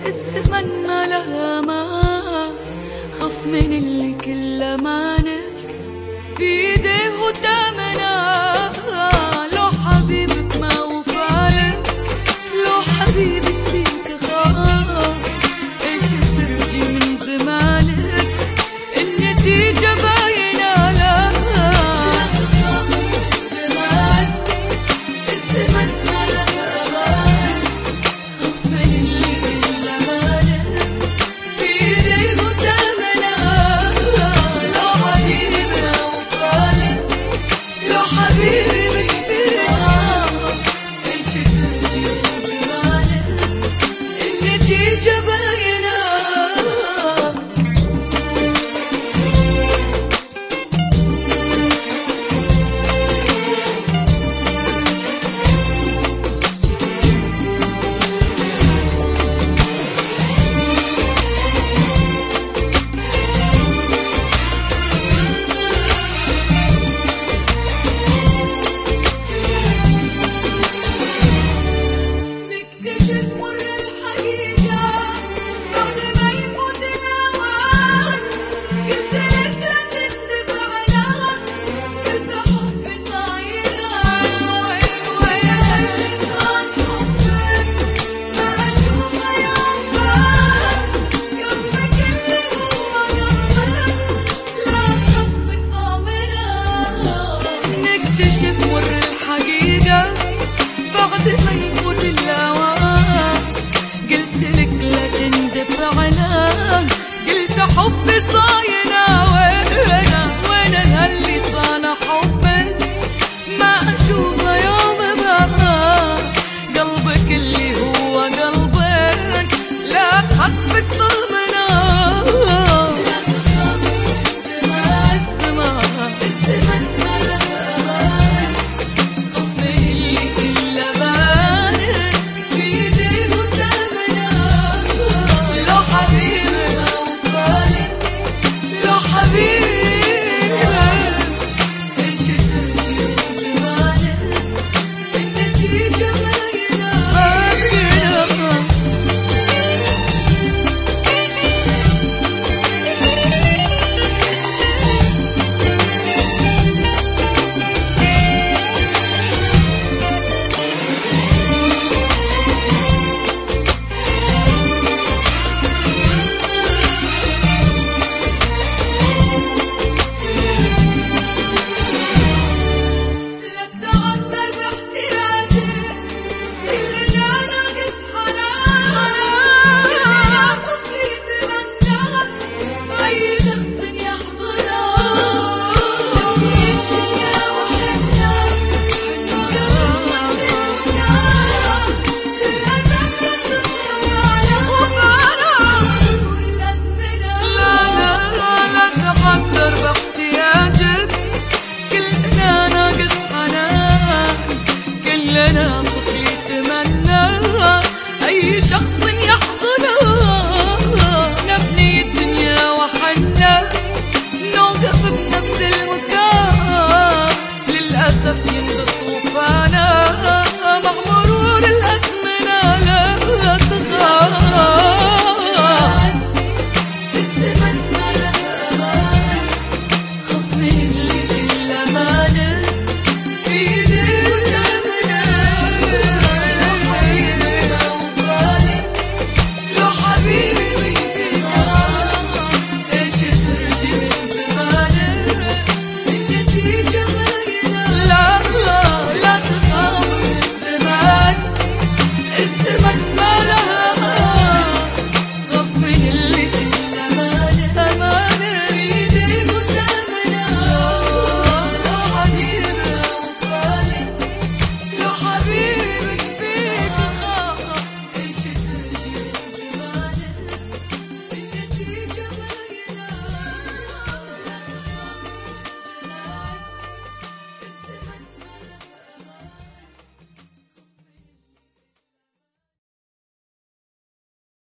الزمن ما لها ما خف من اللي كل امانك بيده وتامنا. لو حبيبك ما وفالك، لو حبيبك فيك خاف، ايش ترجي من زمانك؟ النتيجة باينة. لا تخاف من الزمان، الزمن ما لها امان، خف من اللي كل امانك بيده وتامنا. لو حبيبنا وفالك، لو حبيبي بيخاف، ايش ترجي من زمانك؟ النتيجة باينة. نكتشف مر الحقيقة بعد ما يفوت الأوان. قلت لك لا تندم على، قلت حبي صايرة ويا قلبي صار حبك ما أشوفه يوم بعد. قلبك اللي هو قلبك لا تخفك ضامنة. نكتشف مر الحقيقة بعد ما يفوت الأوان. قلت لك لا تندم على،